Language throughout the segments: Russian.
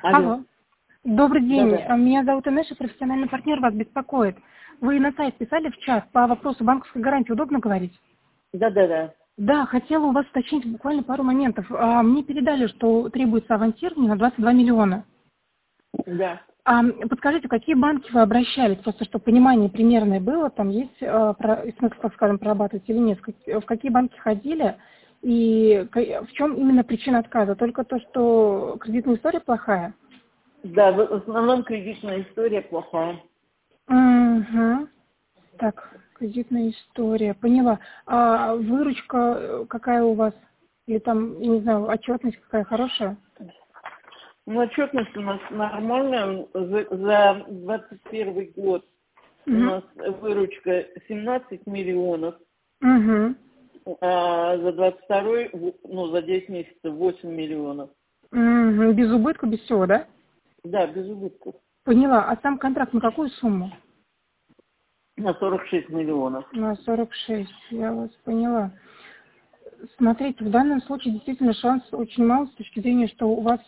Алло. Алло. Добрый день. Да-да. Меня зовут Инесса, профессиональный партнер вас беспокоит. Вы на сайт писали в чат по вопросу банковской гарантии. Удобно говорить? Да-да-да. Да, хотела у вас уточнить буквально пару моментов. Мне передали, что требуется авансирование на 22 миллиона. Да. Подскажите, какие банки вы обращались? Просто чтобы понимание примерное было, там есть смысл, так скажем, прорабатывать или нет. В какие банки ходили и в чем именно причина отказа? Только то, что кредитная история плохая? Да, в основном кредитная история плохая. Угу. Так, кредитная история. Поняла. А выручка какая у вас? Или там, я не знаю, отчетность какая хорошая? Ну, отчетность у нас нормальная. За 21 год у Угу. нас выручка 17 миллионов, Угу. а за 22, ну, за 10 месяцев 8 миллионов. Угу. Без убытка, без всего, да? Да, без убытков. Поняла. А сам контракт на какую сумму? На 46 миллионов. На 46. Я вас поняла. Смотрите, в данном случае действительно шанс очень мал с точки зрения, что у вас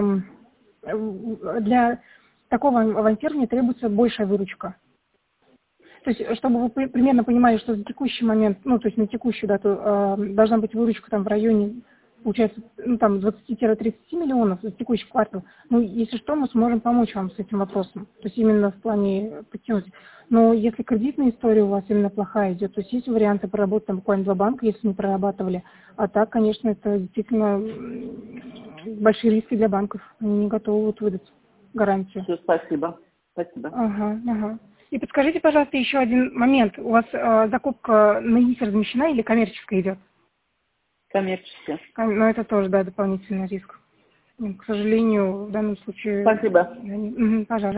для такого авансирования требуется большая выручка. То есть, чтобы вы примерно понимали, что за текущий момент, ну, то есть на текущую дату должна быть выручка там в районе, получается, ну, там 20-30 миллионов за текущий квартал. Ну, если что, мы сможем помочь вам с этим вопросом. То есть именно в плане подтянуть. Но если кредитная история у вас именно плохая идет, то есть варианты проработать там буквально 2 банка, если не прорабатывали. А так, конечно, это действительно большие риски для банков. Они не готовы вот выдать гарантию. Все, спасибо. Спасибо. Ага, ага. И подскажите, пожалуйста, еще один момент. У вас закупка на ИИС размещена или коммерческая идет? Коммерческая. Ну, это тоже, да, дополнительный риск. К сожалению, в данном случае... Спасибо. Пожалуйста.